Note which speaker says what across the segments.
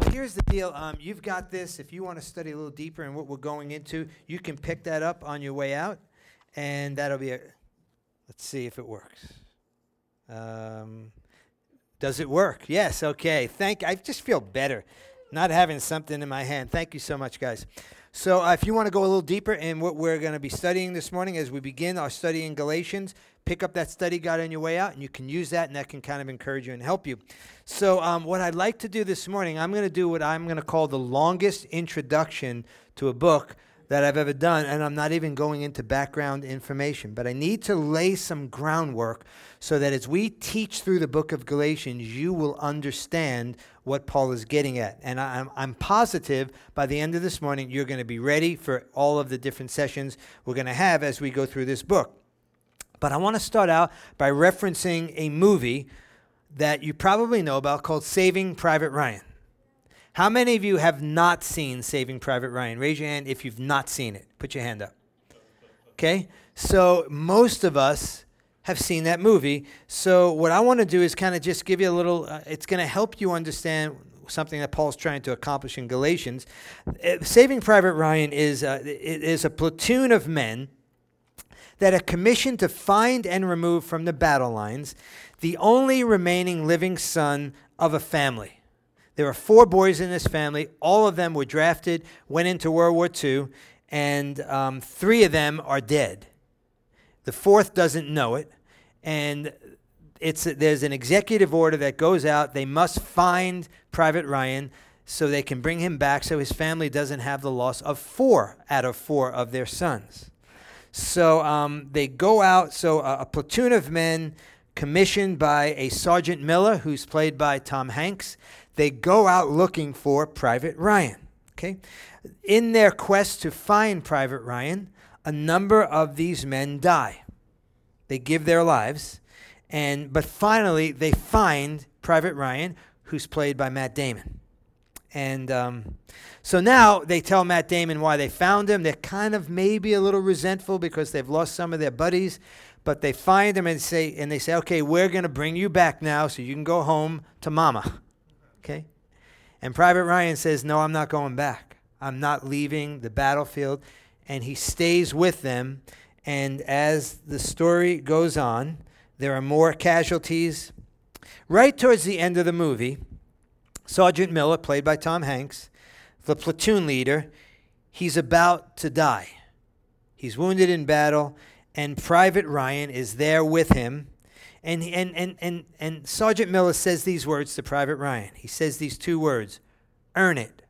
Speaker 1: here's the deal. You've got this. If you want to study a little deeper in what we're going into, you can pick that up on your way out, and that'll be let's see if it works. Does it work? Yes, okay. I just feel better not having something in my hand. Thank you so much, guys. So if you want to go a little deeper in what we're going to be studying this morning as we begin our study in Galatians, pick up that study guide on your way out, and you can use that, and that can kind of encourage you and help you. So what I'd like to do this morning, I'm going to do what I'm going to call the longest introduction to a book that I've ever done, and I'm not even going into background information, but I need to lay some groundwork so that as we teach through the book of Galatians, you will understand what Paul is getting at. And I'm positive by the end of this morning, you're going to be ready for all of the different sessions we're going to have as we go through this book. But I want to start out by referencing a movie that you probably know about called Saving Private Ryan. How many of you have not seen Saving Private Ryan? Raise your hand if you've not seen it. Put your hand up. Okay? So most of us have seen that movie. So what I want to do is kind of just give you a little, it's going to help you understand something that Paul's trying to accomplish in Galatians. Saving Private Ryan is a platoon of men that are commissioned to find and remove from the battle lines the only remaining living son of a family. There are 4 boys in this family. All of them were drafted, went into World War II, and 3 of them are dead. The 4th doesn't know it, and there's an executive order that goes out. They must find Private Ryan so they can bring him back so his family doesn't have the loss of 4 out of 4 of their sons. So they go out, so a platoon of men commissioned by a Sergeant Miller, who's played by Tom Hanks, they go out looking for Private Ryan. Okay? In their quest to find Private Ryan, a number of these men die. They give their lives, but finally they find Private Ryan, who's played by Matt Damon. And so now they tell Matt Damon why they found him. They're kind of maybe a little resentful because they've lost some of their buddies, but they find him and they say, okay, we're going to bring you back now so you can go home to mama. Okay? And Private Ryan says, no, I'm not going back. I'm not leaving the battlefield. And he stays with them. And as the story goes on, there are more casualties. Right towards the end of the movie, Sergeant Miller, played by Tom Hanks, the platoon leader, he's about to die. He's wounded in battle, and Private Ryan is there with him. And Sergeant Miller says these words to Private Ryan. He says these 2 words, earn it.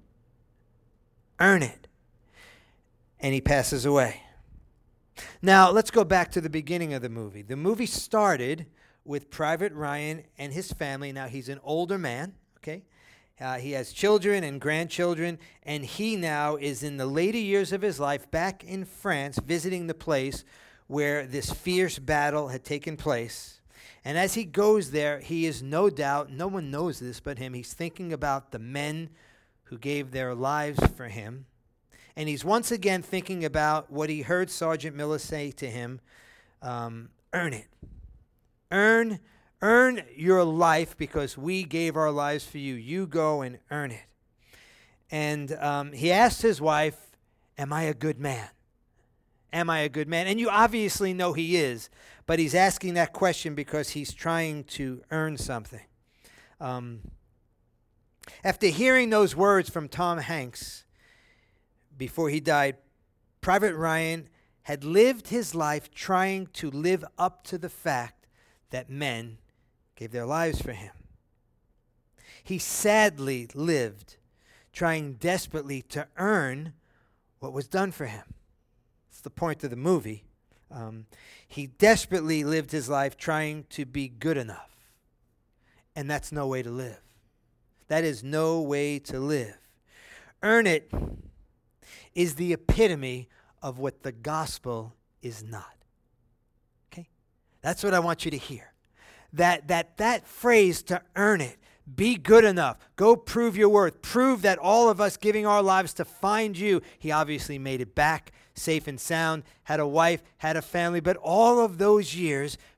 Speaker 1: Earn it. And he passes away. Now, let's go back to the beginning of the movie. The movie started with Private Ryan and his family. Now, he's an older man, okay? He has children and grandchildren, and he now is in the later years of his life back in France visiting the place where this fierce battle had taken place. And as he goes there, he is no doubt, no one knows this but him, he's thinking about the men who gave their lives for him. And he's once again thinking about what he heard Sergeant Miller say to him, earn it. Earn your life because we gave our lives for you. You go and earn it. And he asked his wife, am I a good man? Am I a good man? And you obviously know he is, but he's asking that question because he's trying to earn something. After hearing those words from Tom Hanks before he died, Private Ryan had lived his life trying to live up to the fact that men gave their lives for him. He sadly lived trying desperately to earn what was done for him. That's the point of the movie. He desperately lived his life trying to be good enough. And that's no way to live. That is no way to live. Earn it is the epitome of what the gospel is not. Okay? That's what I want you to hear. That phrase, to earn it, be good enough, go prove your worth, prove that all of us giving our lives to find you. He obviously made it back safe and sound, had a wife, had a family, but all of those years,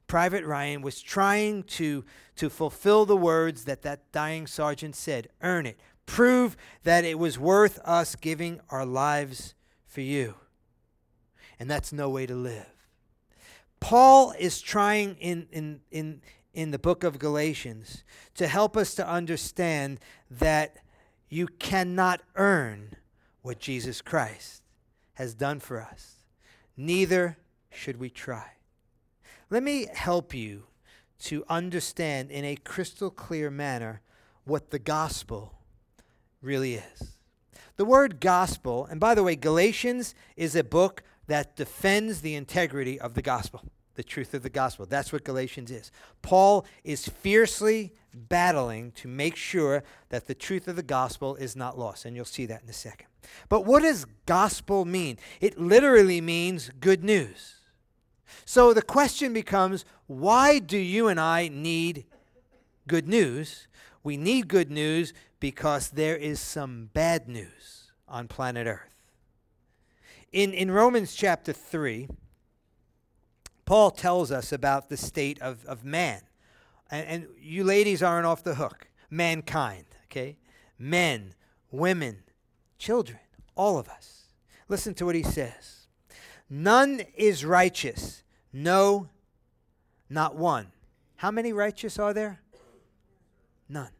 Speaker 1: Private Ryan was trying to fulfill the words that dying sergeant said. Earn it. Prove that it was worth us giving our lives for you. And that's no way to live. Paul is trying in the book of Galatians to help us to understand that you cannot earn what Jesus Christ has done for us. Neither should we try. Let me help you to understand in a crystal clear manner what the gospel really is. The word gospel, and by the way, Galatians is a book that defends the integrity of the gospel, the truth of the gospel. That's what Galatians is. Paul is fiercely battling to make sure that the truth of the gospel is not lost, and you'll see that in a second. But what does gospel mean? It literally means good news. So the question becomes, why do you and I need good news? We need good news because there is some bad news on planet Earth. In Romans chapter 3, Paul tells us about the state of man. And you ladies aren't off the hook. Mankind, okay? Men, women, children, all of us. Listen to what he says. None is righteous. No, not one. How many righteous are there? None.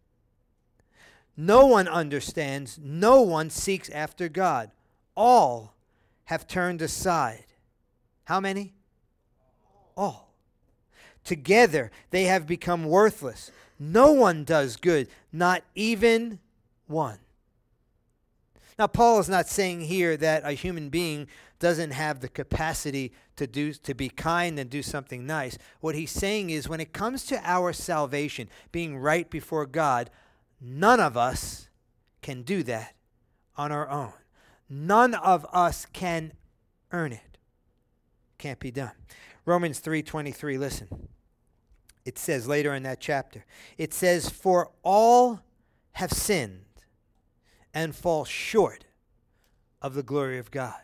Speaker 1: No one understands. No one seeks after God. All have turned aside. How many? All. Together they have become worthless. No one does good, not even one. Now, Paul is not saying here that a human being doesn't have the capacity to be kind and do something nice. What he's saying is when it comes to our salvation, being right before God, none of us can do that on our own. None of us can earn it. Can't be done. Romans 3:23, listen. It says later in that chapter, it says, for all have sinned and fall short of the glory of God.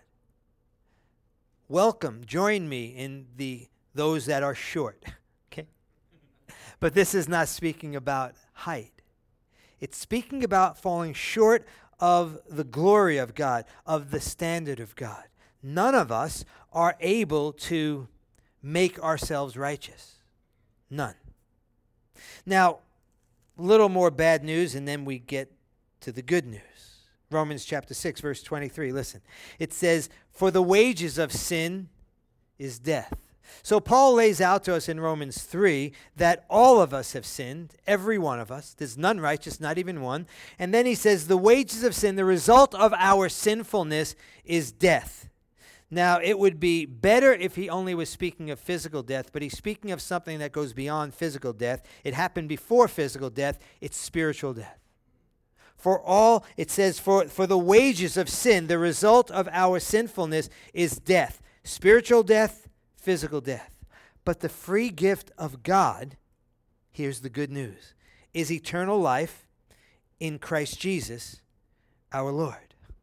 Speaker 1: Welcome, join me in those that are short. Okay? But this is not speaking about height. It's speaking about falling short of the glory of God, of the standard of God. None of us are able to make ourselves righteous. None. Now, a little more bad news, and then we get to the good news. Romans chapter 6, verse 23, listen. It says, for the wages of sin is death. So Paul lays out to us in Romans 3 that all of us have sinned, every one of us. There's none righteous, not even one. And then he says the wages of sin, the result of our sinfulness is death. Now, it would be better if he only was speaking of physical death, but he's speaking of something that goes beyond physical death. It happened before physical death. It's spiritual death. For all, it says, for the wages of sin, the result of our sinfulness is death. Spiritual death, physical death. But the free gift of God, here's the good news, is eternal life in Christ Jesus, our Lord.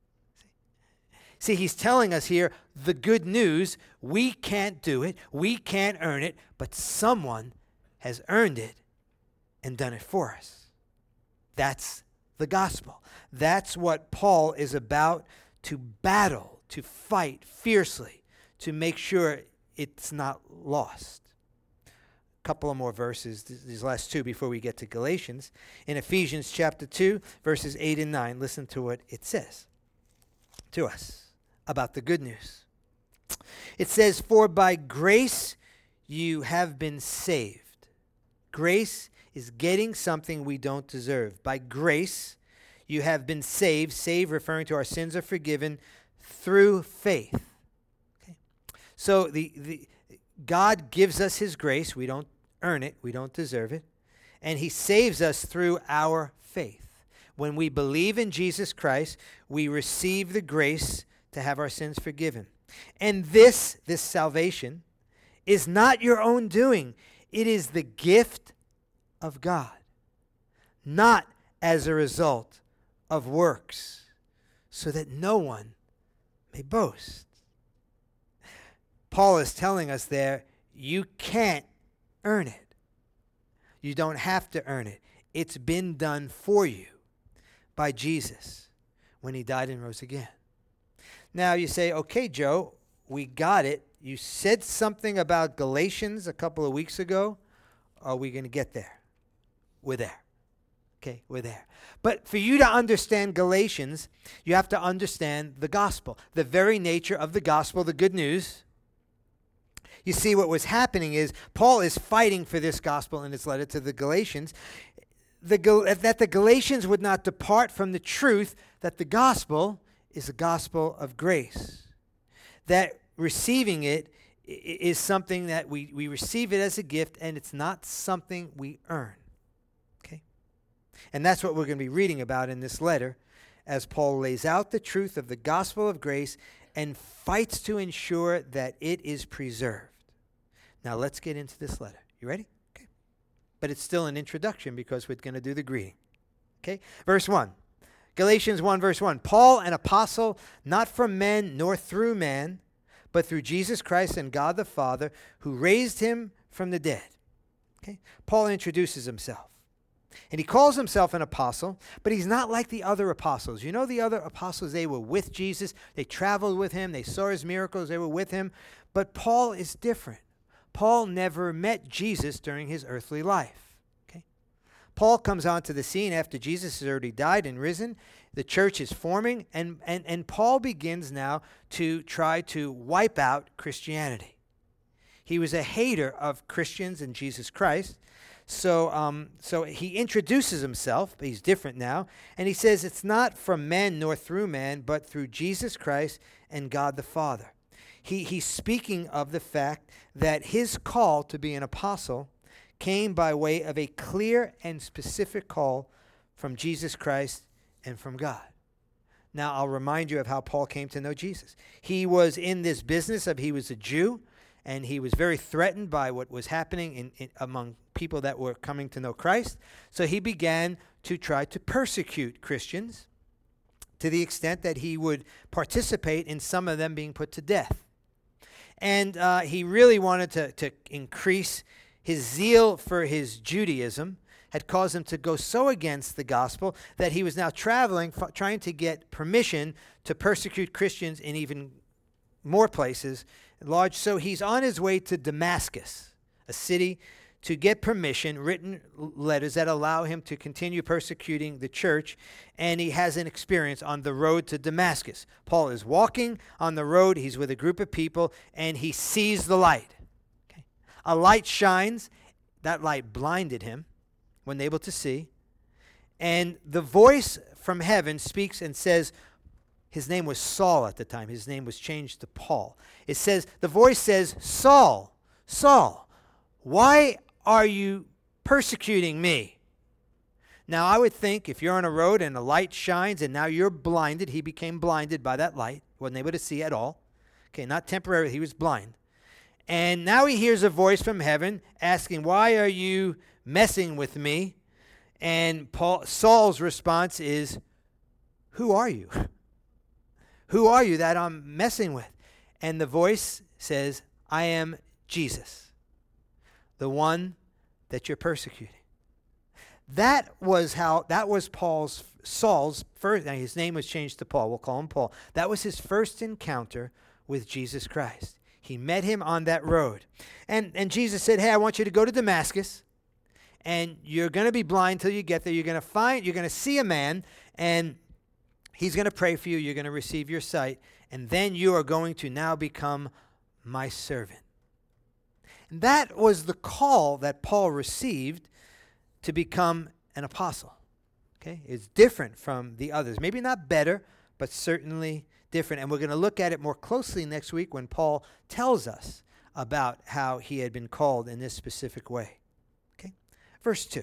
Speaker 1: See, he's telling us here the good news. We can't do it. We can't earn it. But someone has earned it and done it for us. That's the gospel. That's what Paul is about to battle, to fight fiercely, to make sure it's not lost. A couple of more verses, these last two before we get to Galatians. In Ephesians chapter 2, verses 8 and 9, listen to what it says to us about the good news. It says, for by grace you have been saved. Grace is getting something we don't deserve. By grace you have been saved. Saved referring to our sins are forgiven through faith. Okay? So the God gives us his grace. We don't earn it. We don't deserve it. And he saves us through our faith. When we believe in Jesus Christ, we receive the grace to have our sins forgiven. And this salvation is not your own doing. It is the gift of God, not as a result of works, so that no one may boast. Paul is telling us there, you can't earn it. You don't have to earn it. It's been done for you by Jesus when he died and rose again. Now you say, okay, Joe, we got it. You said something about Galatians a couple of weeks ago. Are we going to get there? We're there. Okay, we're there. But for you to understand Galatians, you have to understand the gospel, the very nature of the gospel, the good news. You see, what was happening is Paul is fighting for this gospel in his letter to the Galatians, that the Galatians would not depart from the truth that the gospel is a gospel of grace, that receiving it is something that we receive it as a gift, and it's not something we earn. Okay? And that's what we're going to be reading about in this letter as Paul lays out the truth of the gospel of grace and fights to ensure that it is preserved. Now let's get into this letter. You ready? Okay. But it's still an introduction because we're going to do the greeting. Okay? Verse 1. Galatians 1 verse 1. Paul, an apostle, not from men nor through man, but through Jesus Christ and God the Father, who raised him from the dead. Okay? Paul introduces himself. And he calls himself an apostle, but he's not like the other apostles. You know, the other apostles, they were with Jesus. They traveled with him. They saw his miracles. They were with him. But Paul is different. Paul never met Jesus during his earthly life. Okay? Paul comes onto the scene after Jesus has already died and risen. The church is forming, and Paul begins now to try to wipe out Christianity. He was a hater of Christians and Jesus Christ. So he introduces himself, but he's different now, and he says it's not from man nor through man, but through Jesus Christ and God the Father. He's speaking of the fact that his call to be an apostle came by way of a clear and specific call from Jesus Christ and from God. Now, I'll remind you of how Paul came to know Jesus. He was in this business of, he was a Jew, and he was very threatened by what was happening among people that were coming to know Christ. So he began to try to persecute Christians to the extent that he would participate in some of them being put to death. And he really wanted to increase his zeal for his Judaism, had caused him to go so against the gospel that he was now traveling, trying to get permission to persecute Christians in even more places, large. So he's on his way to Damascus, a city, to get permission, written letters that allow him to continue persecuting the church, and he has an experience on the road to Damascus. Paul is walking on the road, he's with a group of people, and he sees the light. Okay. A light shines, that light blinded him, wasn't able to see, and the voice from heaven speaks and says, his name was Saul at the time, his name was changed to Paul. It says, the voice says, Saul, Saul, why are you persecuting me? Now, I would think if you're on a road and a light shines and now you're blinded, he became blinded by that light, wasn't able to see at all. Okay, not temporarily, he was blind. And now he hears a voice from heaven asking, why are you messing with me? And Saul's response is, who are you? Who are you that I'm messing with? And the voice says, I am Jesus, the one that you're persecuting. That was Saul's first, now his name was changed to Paul, we'll call him Paul. That was his first encounter with Jesus Christ. He met him on that road. And Jesus said, hey, I want you to go to Damascus, and you're going to be blind till you get there. You're going to see a man, and he's going to pray for you. You're going to receive your sight, and then you are going to now become my servant. And that was the call that Paul received to become an apostle. Okay? It's different from the others. Maybe not better, but certainly different. And we're going to look at it more closely next week when Paul tells us about how he had been called in this specific way. Okay? Verse 2.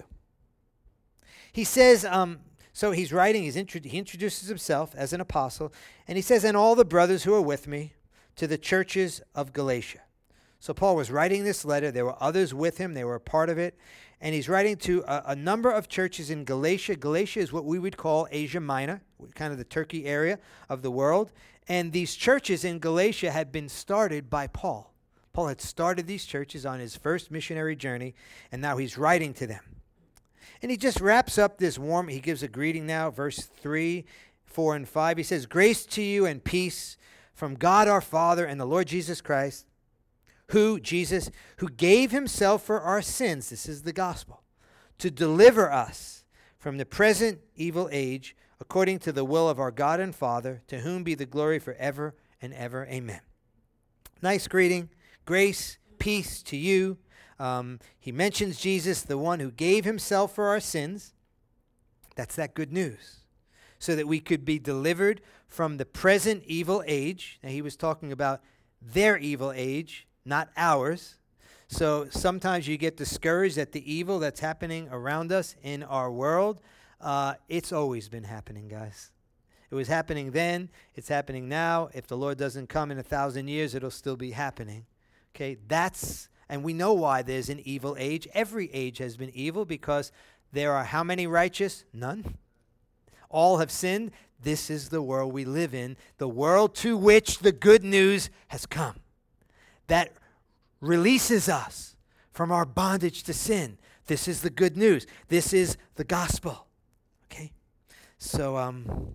Speaker 1: He says, so he's writing, he introduces himself as an apostle, and he says, and all the brothers who are with me to the churches of Galatia. So Paul was writing this letter. There were others with him. They were a part of it. And he's writing to a number of churches in Galatia. Galatia is what we would call Asia Minor, kind of the Turkey area of the world. And these churches in Galatia had been started by Paul. Paul had started these churches on his first missionary journey, and now he's writing to them. And he just wraps up this he gives a greeting now, verse 3, 4, and 5. He says, "Grace to you and peace from God our Father and the Lord Jesus Christ, Jesus, who gave himself for our sins," this is the gospel, "to deliver us from the present evil age, according to the will of our God and Father, to whom be the glory forever and ever. Amen." Nice greeting. Grace, peace to you. He mentions Jesus, the one who gave himself for our sins. That's that good news. So that we could be delivered from the present evil age. Now, he was talking about their evil age, not ours. So sometimes you get discouraged at the evil that's happening around us in our world. It's always been happening, guys. It was happening then. It's happening now. If the Lord doesn't come in 1,000 years, it'll still be happening. Okay, and we know why there's an evil age. Every age has been evil because there are how many righteous? None. All have sinned. This is the world we live in, the world to which the good news has come. That releases us from our bondage to sin. This is the good news. This is the gospel. Okay? So,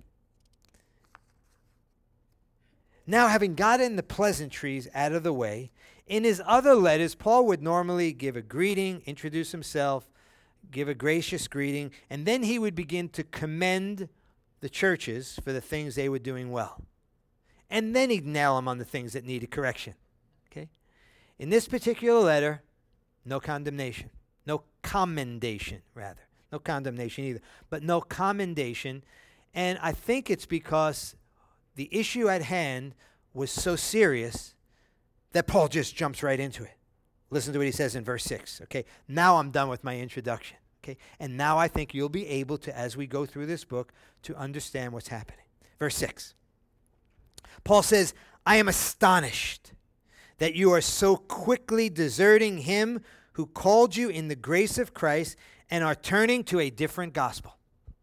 Speaker 1: now having gotten the pleasantries out of the way, in his other letters, Paul would normally give a greeting, introduce himself, give a gracious greeting, and then he would begin to commend the churches for the things they were doing well. And then he'd nail them on the things that needed correction. Okay? In this particular letter, no condemnation. No commendation, rather. No condemnation either. But no commendation. And I think it's because the issue at hand was so serious that Paul just jumps right into it. Listen to what he says in verse 6. Okay? Now I'm done with my introduction. Okay? And now I think you'll be able to, as we go through this book, to understand what's happening. Verse 6. Paul says, "I am astonished that you are so quickly deserting him who called you in the grace of Christ and are turning to a different gospel."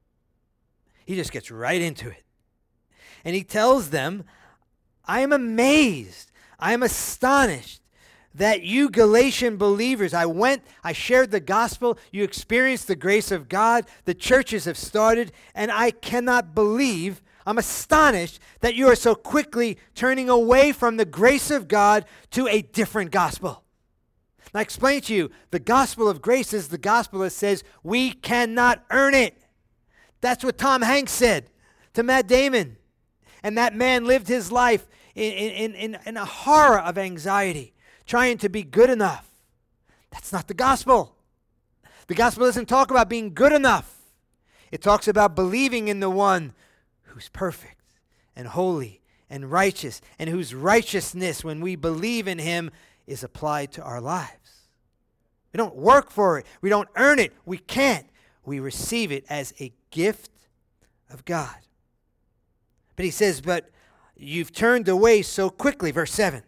Speaker 1: He just gets right into it. And he tells them, "I am amazed, I am astonished that you Galatian believers, I shared the gospel, you experienced the grace of God, the churches have started, and I cannot believe, I'm astonished that you are so quickly turning away from the grace of God to a different gospel." Now I explain to you, the gospel of grace is the gospel that says we cannot earn it. That's what Tom Hanks said to Matt Damon. And that man lived his life in a horror of anxiety, trying to be good enough. That's not the gospel. The gospel doesn't talk about being good enough. It talks about believing in the one who's perfect and holy and righteous, and whose righteousness, when we believe in him, is applied to our lives. We don't work for it. We don't earn it. We can't. We receive it as a gift of God. But he says, but you've turned away so quickly. Verse 7.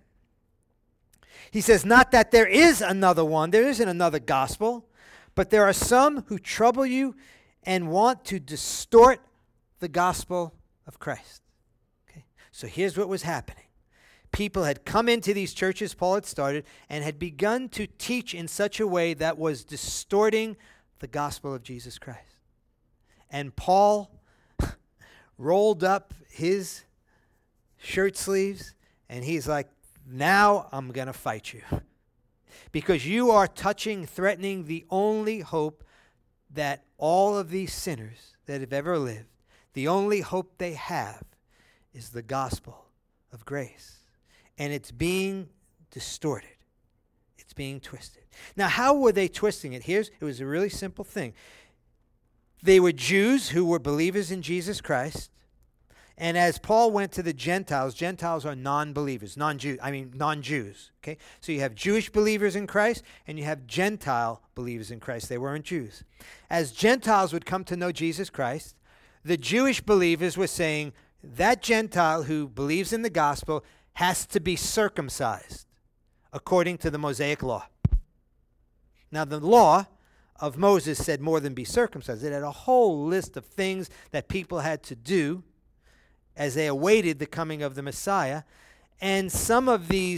Speaker 1: He says, not that there is another one. There isn't another gospel. But there are some who trouble you and want to distort the gospel of Christ. Okay? So here's what was happening. People had come into these churches Paul had started and had begun to teach in such a way that was distorting the gospel of Jesus Christ. And Paul rolled up his shirt sleeves and he's like, now I'm going to fight you. Because you are touching, threatening the only hope that all of these sinners that have ever lived, the only hope they have is the gospel of grace. And it's being distorted. It's being twisted. Now, how were they twisting it? It was a really simple thing. They were Jews who were believers in Jesus Christ. And as Paul went to the Gentiles are non-believers, non-Jews. Okay? So you have Jewish believers in Christ and you have Gentile believers in Christ. They weren't Jews. As Gentiles would come to know Jesus Christ, the Jewish believers were saying, that Gentile who believes in the gospel has to be circumcised according to the Mosaic law. Now, the law of Moses said more than be circumcised. It had a whole list of things that people had to do as they awaited the coming of the Messiah. And some of these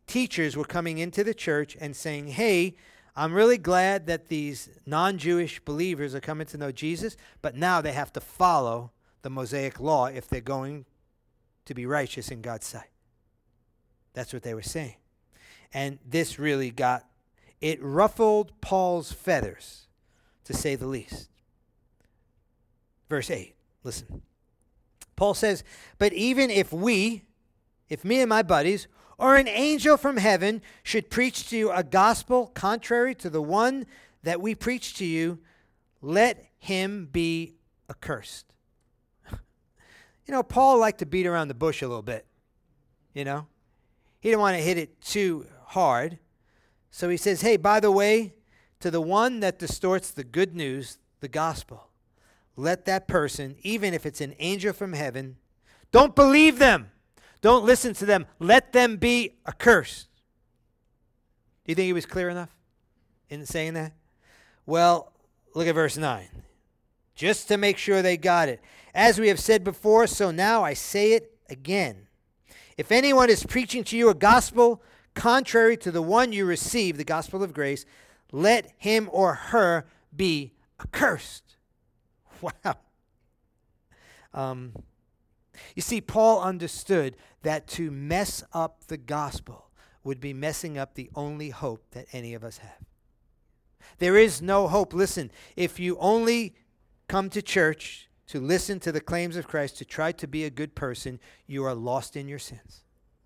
Speaker 1: teachers were coming into the church and saying, hey, I'm really glad that these non-Jewish believers are coming to know Jesus, but now they have to follow the Mosaic law if they're going to be righteous in God's sight. That's what they were saying. And this really it ruffled Paul's feathers, to say the least. Verse 8, listen. Paul says, but even if me and my buddies, or an angel from heaven should preach to you a gospel contrary to the one that we preach to you, let him be accursed. Paul liked to beat around the bush a little bit. He didn't want to hit it too hard. So he says, hey, by the way, to the one that distorts the good news, the gospel, let that person, even if it's an angel from heaven, don't believe them. Don't listen to them. Let them be accursed. Do you think he was clear enough in saying that? Well, look at verse 9. Just to make sure they got it. As we have said before, so now I say it again. If anyone is preaching to you a gospel contrary to the one you received, the gospel of grace, let him or her be accursed. Wow. You see, Paul understood that to mess up the gospel would be messing up the only hope that any of us have. There is no hope. Listen, if you only come to church to listen to the claims of Christ, to try to be a good person, you are lost in your sins.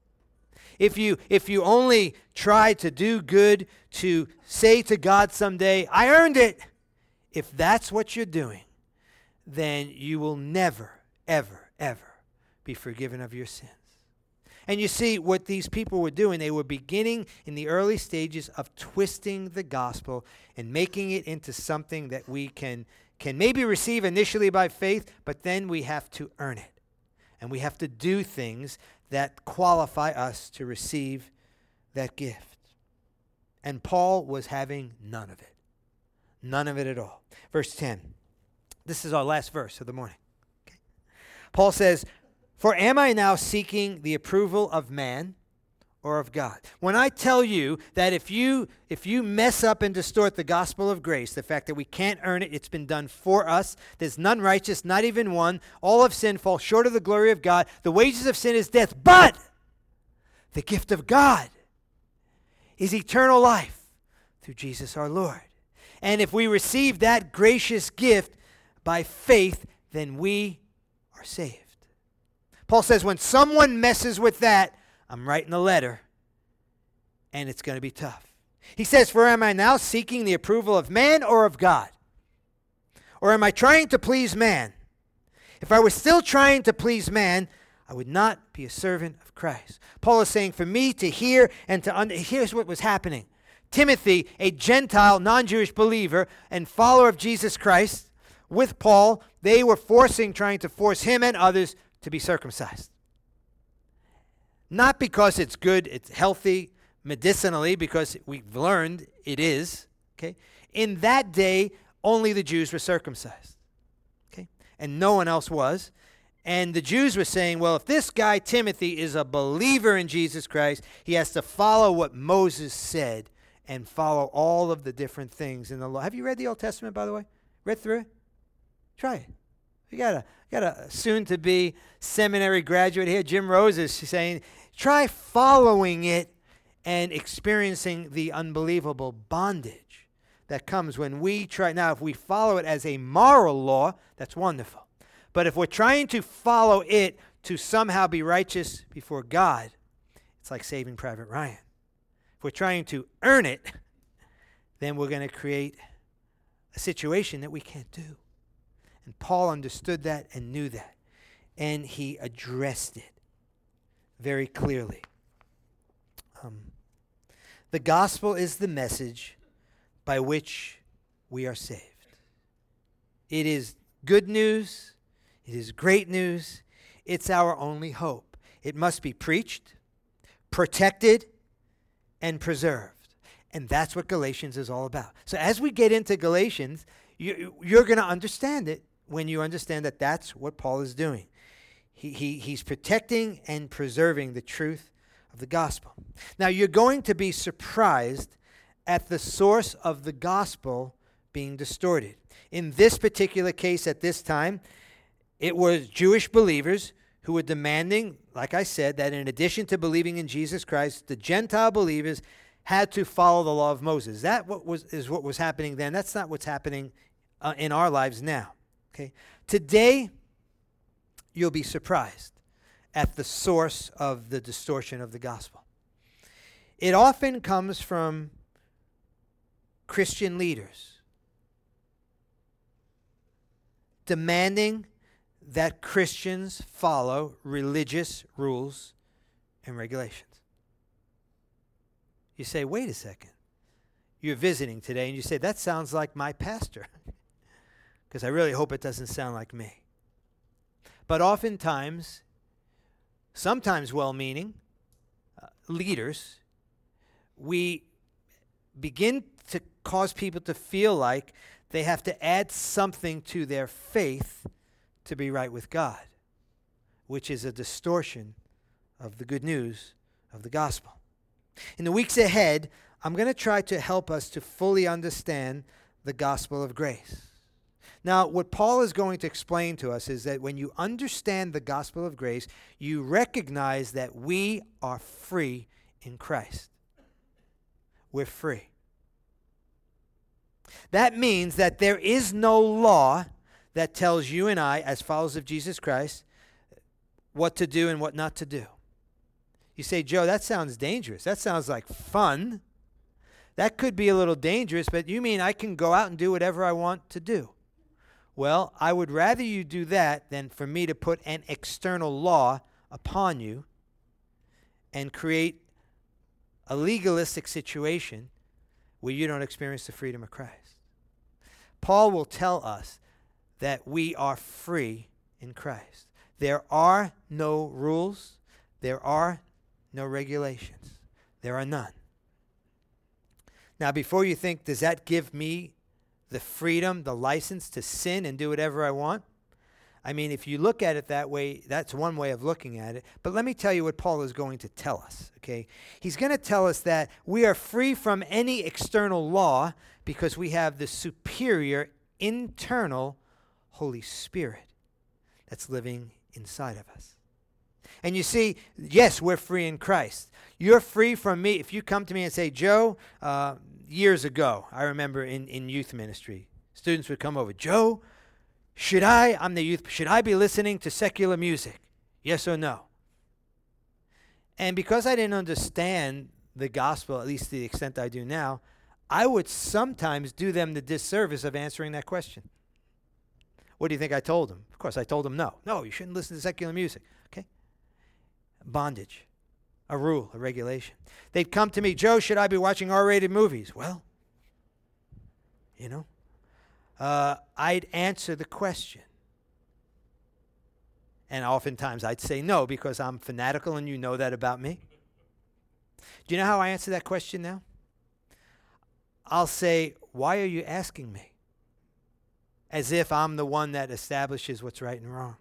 Speaker 1: If you only try to do good, to say to God someday, I earned it, if that's what you're doing, then you will never, ever, ever be forgiven of your sins. And you see, what these people were doing, they were beginning in the early stages of twisting the gospel and making it into something that we can maybe receive initially by faith, but then we have to earn it. And we have to do things that qualify us to receive that gift. And Paul was having none of it. None of it at all. Verse 10. This is our last verse of the morning. Okay. Paul says, for am I now seeking the approval of man or of God? When I tell you that if you mess up and distort the gospel of grace, the fact that we can't earn it, it's been done for us, there's none righteous, not even one, all of sin fall short of the glory of God, the wages of sin is death, but the gift of God is eternal life through Jesus our Lord. And if we receive that gracious gift by faith, then we are saved. Paul says when someone messes with that, I'm writing a letter, and it's going to be tough. He says, for am I now seeking the approval of man or of God? Or am I trying to please man? If I was still trying to please man, I would not be a servant of Christ. Paul is saying for me to hear and to here's what was happening. Timothy, a Gentile, non-Jewish believer and follower of Jesus Christ, with Paul, they were trying to force him and others to be circumcised. Not because it's good, it's healthy medicinally, because we've learned it is. Okay, in that day, only the Jews were circumcised. Okay, and no one else was. And the Jews were saying, well, if this guy Timothy is a believer in Jesus Christ, he has to follow what Moses said and follow all of the different things in the law. Have you read the Old Testament, by the way? Read through it? Try it. We got a soon-to-be seminary graduate here, Jim Rose, is saying, try following it and experiencing the unbelievable bondage that comes when we try. Now, if we follow it as a moral law, that's wonderful. But if we're trying to follow it to somehow be righteous before God, it's like Saving Private Ryan. If we're trying to earn it, then we're going to create a situation that we can't do. And Paul understood that and knew that. And he addressed it very clearly. The gospel is the message by which we are saved. It is good news. It is great news. It's our only hope. It must be preached, protected, and preserved. And that's what Galatians is all about. So as we get into Galatians, you're going to understand it when you understand that that's what Paul is doing. He's protecting and preserving the truth of the gospel. Now, you're going to be surprised at the source of the gospel being distorted. In this particular case at this time, it was Jewish believers who were demanding, like I said, that in addition to believing in Jesus Christ, the Gentile believers had to follow the law of Moses. Is what was happening then. That's not what's happening in our lives now. Okay? Today, you'll be surprised at the source of the distortion of the gospel. It often comes from Christian leaders demanding that Christians follow religious rules and regulations. You say, wait a second. You're visiting today and you say, that sounds like my pastor. Because I really hope it doesn't sound like me. But oftentimes, sometimes well-meaning leaders, we begin to cause people to feel like they have to add something to their faith to be right with God, which is a distortion of the good news of the gospel. In the weeks ahead, I'm going to try to help us to fully understand the gospel of grace. Now, what Paul is going to explain to us is that when you understand the gospel of grace, you recognize that we are free in Christ. We're free. That means that there is no law that tells you and I, as followers of Jesus Christ, what to do and what not to do. You say, Joe, that sounds dangerous. That sounds like fun. That could be a little dangerous, but you mean I can go out and do whatever I want to do? Well, I would rather you do that than for me to put an external law upon you and create a legalistic situation where you don't experience the freedom of Christ. Paul will tell us that we are free in Christ. There are no rules. There are no regulations. There are none. Now, before you think, does that give me the freedom, the license to sin and do whatever I want? I mean, if you look at it that way, that's one way of looking at it. But let me tell you what Paul is going to tell us, okay? He's going to tell us that we are free from any external law because we have the superior internal Holy Spirit that's living inside of us. And you see, yes, we're free in Christ. You're free from me. If you come to me and say, Joe, years ago, I remember in youth ministry, students would come over, Joe, I'm the youth, should I be listening to secular music? Yes or no? And because I didn't understand the gospel, at least to the extent I do now, I would sometimes do them the disservice of answering that question. What do you think I told them? Of course, I told them no. No, you shouldn't listen to secular music. Okay? Bondage. A rule, a regulation. They'd come to me, Joe, should I be watching R-rated movies? Well, I'd answer the question. And oftentimes I'd say no because I'm fanatical and you know that about me. Do you know how I answer that question now? I'll say, why are you asking me? As if I'm the one that establishes what's right and wrong.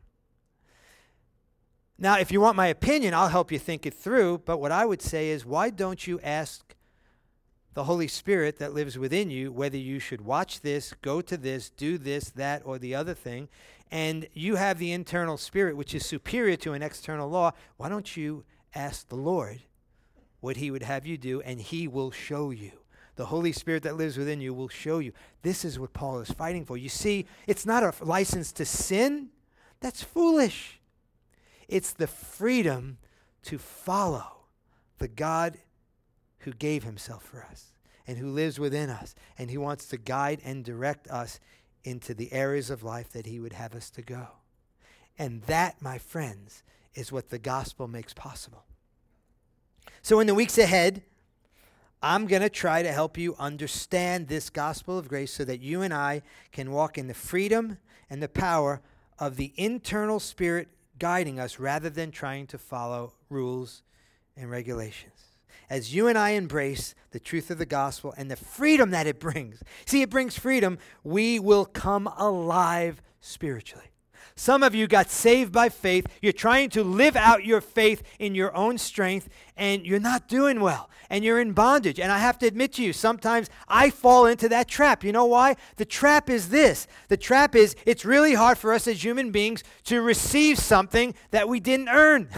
Speaker 1: Now, if you want my opinion, I'll help you think it through, but what I would say is, why don't you ask the Holy Spirit that lives within you whether you should watch this, go to this, do this, that, or the other thing, and you have the internal spirit which is superior to an external law. Why don't you ask the Lord what he would have you do, and he will show you. The Holy Spirit that lives within you will show you. This is what Paul is fighting for. You see, it's not a license to sin. That's foolish. It's the freedom to follow the God who gave himself for us and who lives within us, and he wants to guide and direct us into the areas of life that he would have us to go. And that, my friends, is what the gospel makes possible. So in the weeks ahead, I'm going to try to help you understand this gospel of grace so that you and I can walk in the freedom and the power of the internal spirit guiding us rather than trying to follow rules and regulations. As you and I embrace the truth of the gospel and the freedom that it brings, see, it brings freedom, we will come alive spiritually. Some of you got saved by faith. You're trying to live out your faith in your own strength, and you're not doing well, and you're in bondage. And I have to admit to you, sometimes I fall into that trap. You know why? The trap is this. The trap is it's really hard for us as human beings to receive something that we didn't earn.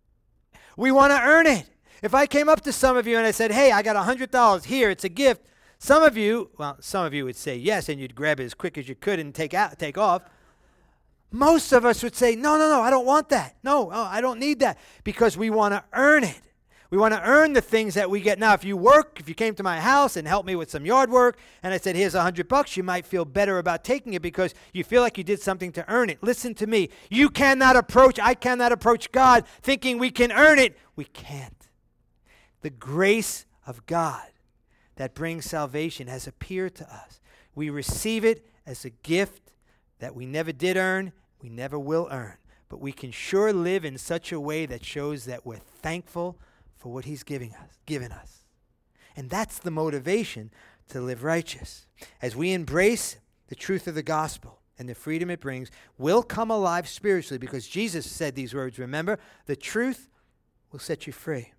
Speaker 1: We want to earn it. If I came up to some of you and I said, hey, I got $100 here, it's a gift, some of you would say yes, and you'd grab it as quick as you could and take off. Most of us would say, no, I don't want that. No, I don't need that, because we want to earn it. We want to earn the things that we get. Now, if you came to my house and helped me with some yard work, and I said, here's $100, you might feel better about taking it because you feel like you did something to earn it. Listen to me. I cannot approach God thinking we can earn it. We can't. The grace of God that brings salvation has appeared to us. We receive it as a gift that we never did earn, we never will earn. But we can sure live in such a way that shows that we're thankful for what he's given us. And that's the motivation to live righteous. As we embrace the truth of the gospel and the freedom it brings, we'll come alive spiritually, because Jesus said these words, remember, the truth will set you free.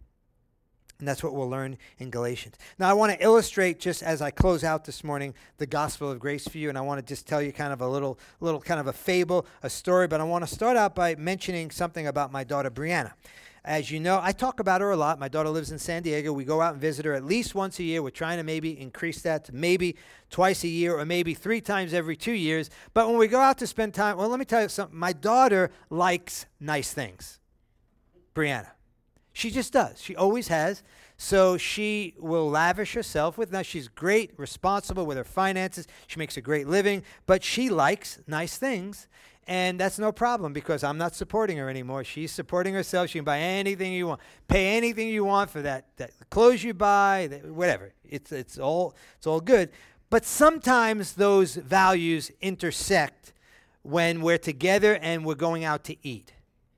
Speaker 1: And that's what we'll learn in Galatians. Now, I want to illustrate, just as I close out this morning, the gospel of grace for you. And I want to just tell you kind of a little kind of a fable, a story. But I want to start out by mentioning something about my daughter, Brianna. As you know, I talk about her a lot. My daughter lives in San Diego. We go out and visit her at least once a year. We're trying to maybe increase that to maybe twice a year, or maybe 3 times every 2 years. But when we go out to spend time, well, let me tell you something. My daughter likes nice things. Brianna. She just does. She always has. So she will lavish herself with. Now, she's great, responsible with her finances. She makes a great living. But she likes nice things. And that's no problem, because I'm not supporting her anymore. She's supporting herself. She can buy anything you want. Pay anything you want for that clothes you buy, whatever. It's all good. But sometimes those values intersect when we're together and we're going out to eat.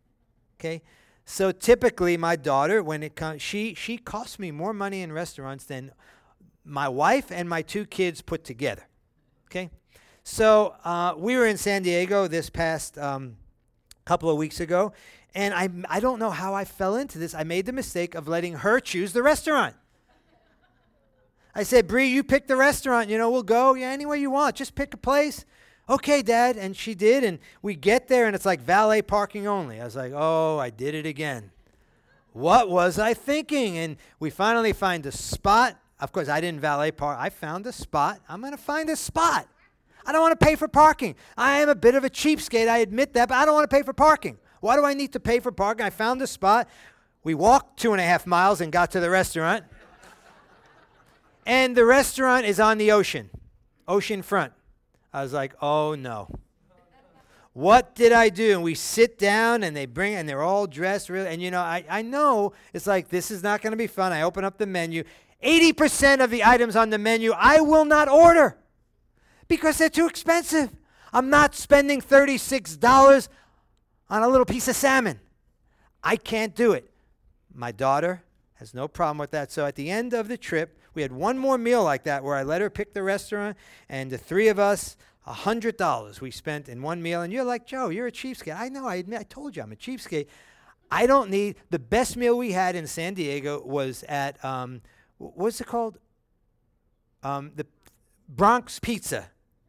Speaker 1: Okay? So typically, my daughter, when it comes, she costs me more money in restaurants than my wife and my 2 kids put together. Okay, so we were in San Diego this past couple of weeks ago, and I don't know how I fell into this. I made the mistake of letting her choose the restaurant. I said, Bree, you pick the restaurant. We'll go anywhere you want. Just pick a place. Okay, Dad. And she did, and we get there, and it's like valet parking only. I was like, oh, I did it again. What was I thinking? And we finally find a spot. Of course, I didn't valet park. I found a spot. I'm going to find a spot. I don't want to pay for parking. I am a bit of a cheapskate, I admit that, but I don't want to pay for parking. Why do I need to pay for parking? I found a spot. We walked 2.5 miles and got to the restaurant. And the restaurant is on the ocean front. I was like, oh, no. What did I do? And we sit down, and they're all dressed really. And, I know it's like, this is not going to be fun. I open up the menu. 80% of the items on the menu I will not order because they're too expensive. I'm not spending $36 on a little piece of salmon. I can't do it. My daughter has no problem with that. So at the end of the trip, we had one more meal like that where I let her pick the restaurant, and the 3 of us, $100 we spent in one meal. And you're like, Joe, you're a cheapskate. I know, I admit, I told you I'm a cheapskate. I don't need, the best meal we had in San Diego was at, what's it called? The Bronx Pizza.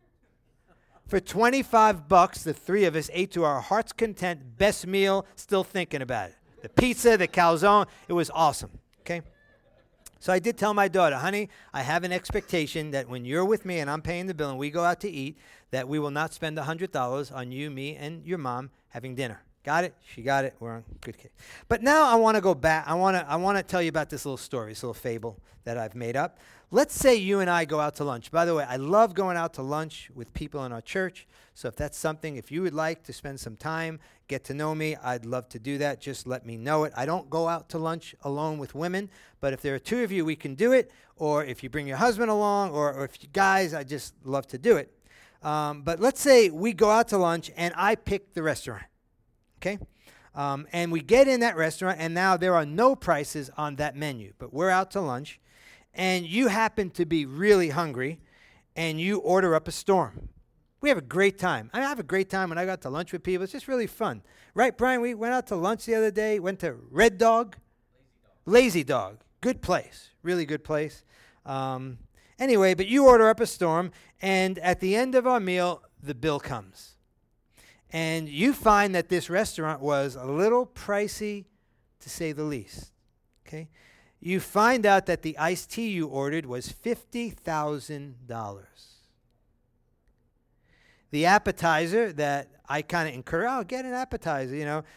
Speaker 1: For $25, the 3 of us ate to our heart's content. Best meal, still thinking about it. The pizza, the calzone, it was awesome, okay? So I did tell my daughter, honey, I have an expectation that when you're with me and I'm paying the bill and we go out to eat, that we will not spend $100 on you, me, and your mom having dinner. Got it? She got it. We're on good case. But now I want to go back. I want to tell you about this little story, this little fable that I've made up. Let's say you and I go out to lunch. By the way, I love going out to lunch with people in our church. So if that's something, if you would like to spend some time, get to know me, I'd love to do that. Just let me know it. I don't go out to lunch alone with women, but if there are 2 of you, we can do it. Or if you bring your husband along, or if you guys, I just love to do it. But let's say we go out to lunch and I pick the restaurant. Okay? And we get in that restaurant, and now there are no prices on that menu. But we're out to lunch, and you happen to be really hungry, and you order up a storm. We have a great time. I have a great time when I got to lunch with people. It's just really fun. Right, Brian? We went out to lunch the other day, went to Red Dog. Lazy Dog. Good place. Really good place. Anyway, but you order up a storm, and at the end of our meal, the bill comes. And you find that this restaurant was a little pricey, to say the least. Okay? You find out that the iced tea you ordered was $50,000. The appetizer that I kind of encourage, get an appetizer,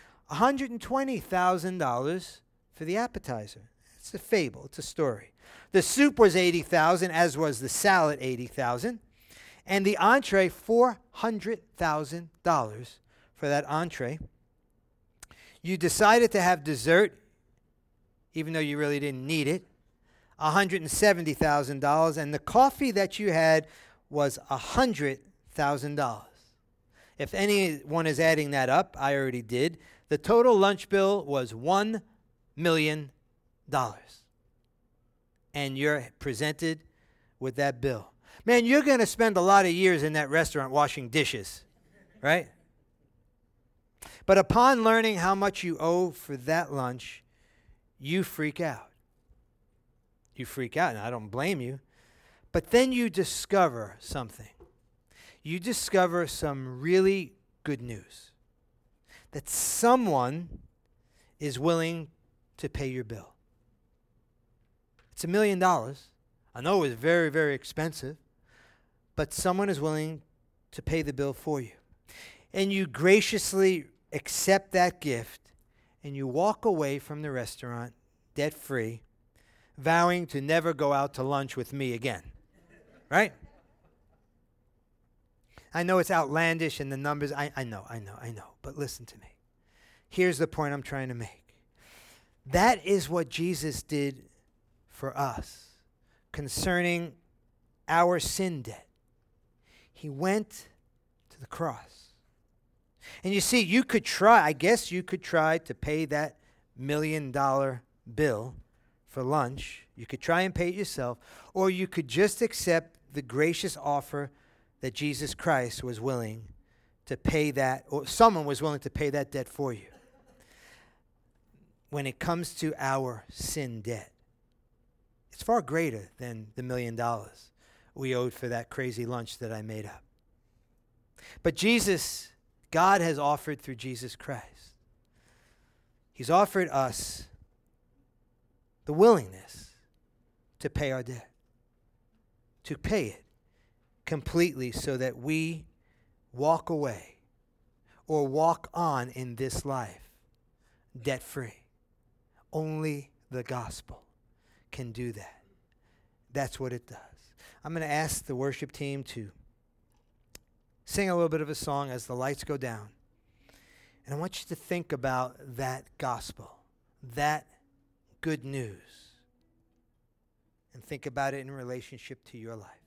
Speaker 1: $120,000 for the appetizer. It's a fable. It's a story. The soup was $80,000, as was the salad $80,000, and the entree $400,000 for that entree. You decided to have dessert, even though you really didn't need it, $170,000, and the coffee that you had was $100,000. If anyone is adding that up, I already did. The total lunch bill was $1 million. And you're presented with that bill. Man, you're going to spend a lot of years in that restaurant washing dishes, right? But upon learning how much you owe for that lunch, you freak out. You freak out, and I don't blame you. But then you discover something. You discover some really good news. That someone is willing to pay your bill. It's $1 million. I know it's very, very expensive, but someone is willing to pay the bill for you. And you graciously accept that gift, and you walk away from the restaurant debt-free, vowing to never go out to lunch with me again. Right? I know it's outlandish in the numbers. I know. But listen to me. Here's the point I'm trying to make. That is what Jesus did for us concerning our sin debt. He went to the cross. And you see, you could try to pay that $1 million bill for lunch. You could try and pay it yourself, or you could just accept the gracious offer that Jesus Christ was willing to pay that, or someone was willing to pay that debt for you. When it comes to our sin debt, it's far greater than the $1 million we owed for that crazy lunch that I made up. But God has offered through Jesus Christ. He's offered us the willingness to pay our debt, to pay it completely so that we walk away or walk on in this life debt-free. Only the gospel can do that. That's what it does. I'm going to ask the worship team to sing a little bit of a song as the lights go down. And I want you to think about that gospel, that good news, and think about it in relationship to your life.